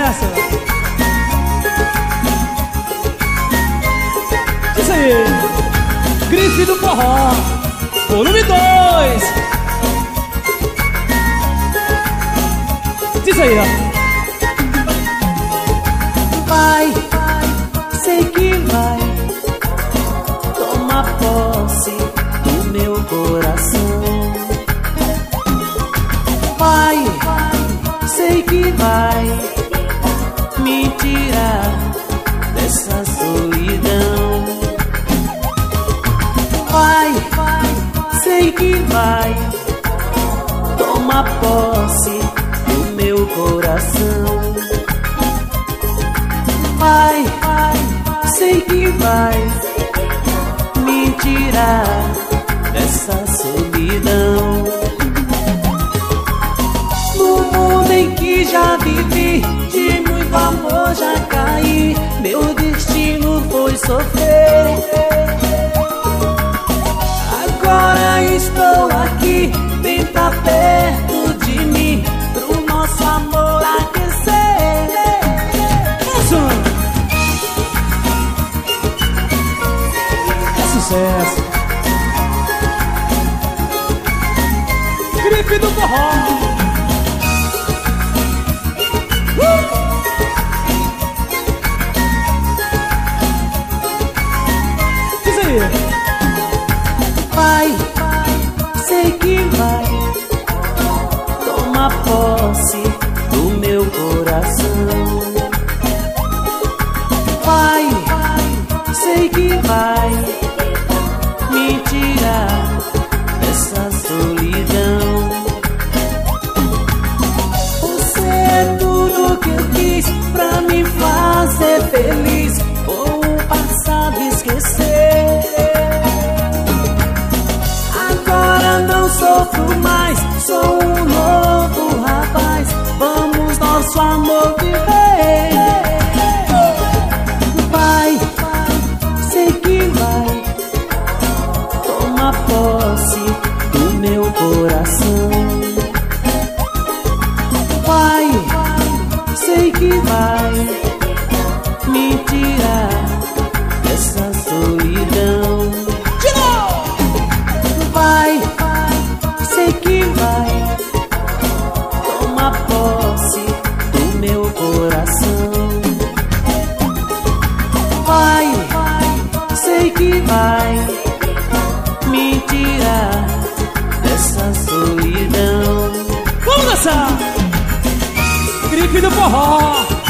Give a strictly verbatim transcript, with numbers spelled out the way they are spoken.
sucesso. Isso aí. Grife do Forró, volume dois. Diz aí, ó. Vai, sei que vai tomar posse do meu coração. Vai, sei que vai me tirar dessa solidão. Vai, sei que vai tomar posse do meu coração. Vai, sei que vai me tirar dessa solidão. No mundo em que já vivi, de muito amor já caí, meu destino foi sofrer. Agora estou aqui, vem pra perto de mim, pro nosso amor aquecer. Sucesso. Grife do Forró. Uh! Diz aí. Vai, sei que vai tomar posse do meu coração. Vai, sei que vai me tirar dessa solidão. Você é tudo que eu quis pra me fazer feliz, ou o passado esquecer. Agora não sofro mais, sou um novo rapaz, vamos nosso amor viver. Vai, sei que vai tomar posse do meu coração. Vai, sei que vai me tirar dessa solidão. Vai, sei que vai tomar posse do meu coração. Vai, sei que vai me tirar dessa solidão. Vamos dançar! Grife do Forró.